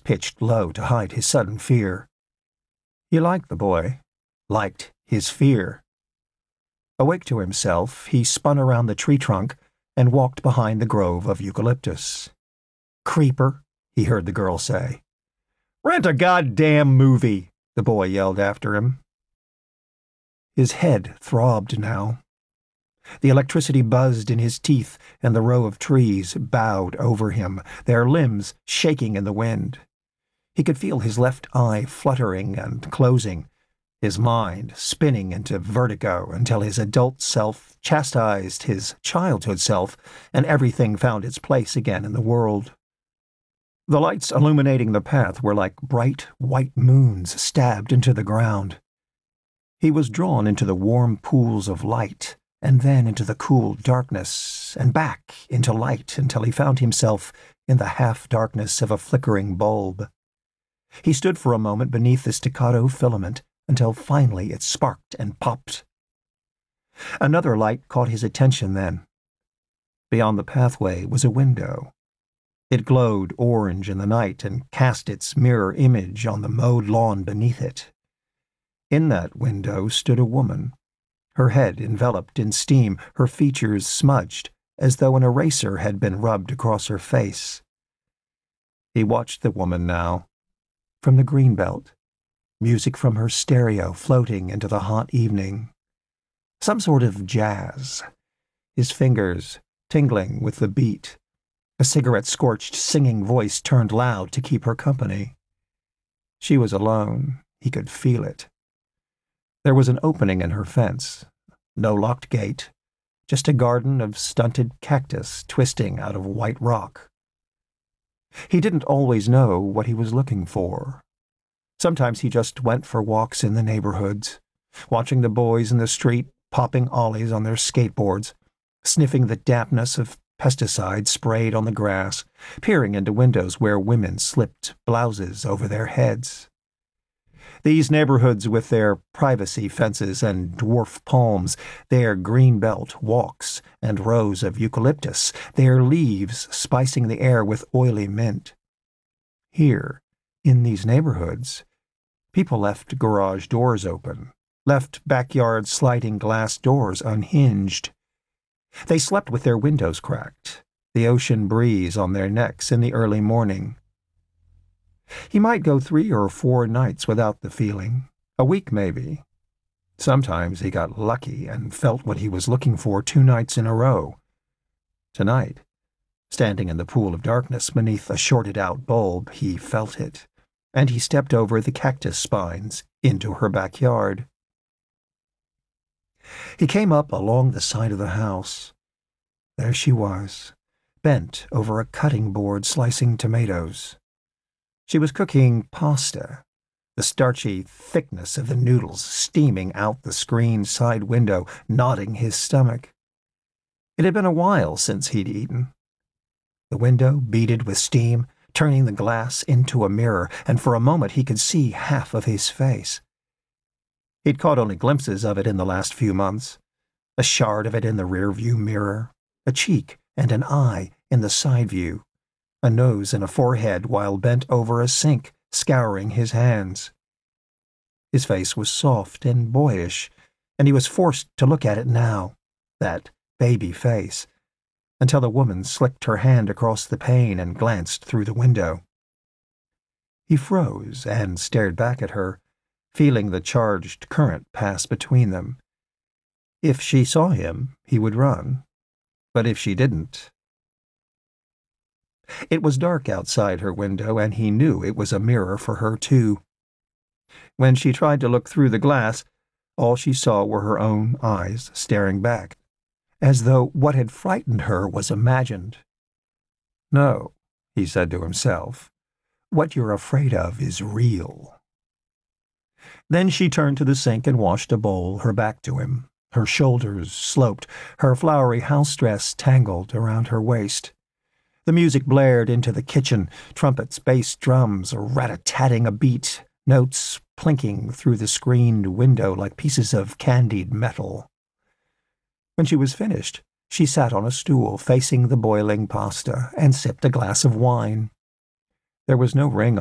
pitched low to hide his sudden fear. He liked the boy, liked his fear. Awake to himself, he spun around the tree trunk and walked behind the grove of eucalyptus. "Creeper," he heard the girl say. "Rent a goddamn movie," the boy yelled after him. His head throbbed now. The electricity buzzed in his teeth, and the row of trees bowed over him, their limbs shaking in the wind. He could feel his left eye fluttering and closing, his mind spinning into vertigo until his adult self chastised his childhood self, and everything found its place again in the world. The lights illuminating the path were like bright white moons stabbed into the ground. He was drawn into the warm pools of light, and then into the cool darkness, and back into light until he found himself in the half-darkness of a flickering bulb. He stood for a moment beneath the staccato filament until finally it sparked and popped. Another light caught his attention then. Beyond the pathway was a window. It glowed orange in the night and cast its mirror image on the mowed lawn beneath it. In that window stood a woman, her head enveloped in steam, her features smudged, as though an eraser had been rubbed across her face. He watched the woman now, from the greenbelt, music from her stereo floating into the hot evening. Some sort of jazz, his fingers tingling with the beat, a cigarette-scorched singing voice turned loud to keep her company. She was alone. He could feel it. There was an opening in her fence, no locked gate, just a garden of stunted cactus twisting out of white rock. He didn't always know what he was looking for. Sometimes he just went for walks in the neighborhoods, watching the boys in the street popping ollies on their skateboards, sniffing the dampness of pesticides sprayed on the grass, peering into windows where women slipped blouses over their heads. These neighborhoods with their privacy fences and dwarf palms, their greenbelt walks and rows of eucalyptus, their leaves spicing the air with oily mint. Here, in these neighborhoods, people left garage doors open, left backyard sliding glass doors unhinged. They slept with their windows cracked, the ocean breeze on their necks in the early morning. He might go 3 or 4 nights without the feeling, a week maybe. Sometimes he got lucky and felt what he was looking for 2 nights in a row. Tonight, standing in the pool of darkness beneath a shorted-out bulb, he felt it, and he stepped over the cactus spines into her backyard. He came up along the side of the house. There she was, bent over a cutting board slicing tomatoes. She was cooking pasta, the starchy thickness of the noodles steaming out the screened side window, knotting his stomach. It had been a while since he'd eaten. The window beaded with steam, turning the glass into a mirror, and for a moment he could see half of his face. He'd caught only glimpses of it in the last few months, a shard of it in the rearview mirror, a cheek and an eye in the side view, a nose and a forehead while bent over a sink, scouring his hands. His face was soft and boyish, and he was forced to look at it now, that baby face, until the woman slicked her hand across the pane and glanced through the window. He froze and stared back at her, feeling the charged current pass between them. If she saw him, he would run, but if she didn't... It was dark outside her window, and he knew it was a mirror for her, too. When she tried to look through the glass, all she saw were her own eyes staring back, as though what had frightened her was imagined. "No," he said to himself, "what you're afraid of is real." Then she turned to the sink and washed a bowl, her back to him, her shoulders sloped, her flowery house dress tangled around her waist. The music blared into the kitchen, trumpets, bass drums, rat-a-tatting a beat, notes plinking through the screened window like pieces of candied metal. When she was finished, she sat on a stool facing the boiling pasta and sipped a glass of wine. There was no ring